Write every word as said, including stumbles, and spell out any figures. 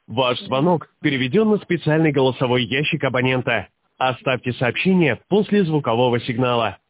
Ваш звонок переведен на специальный голосовой ящик абонента. Оставьте сообщение после звукового сигнала.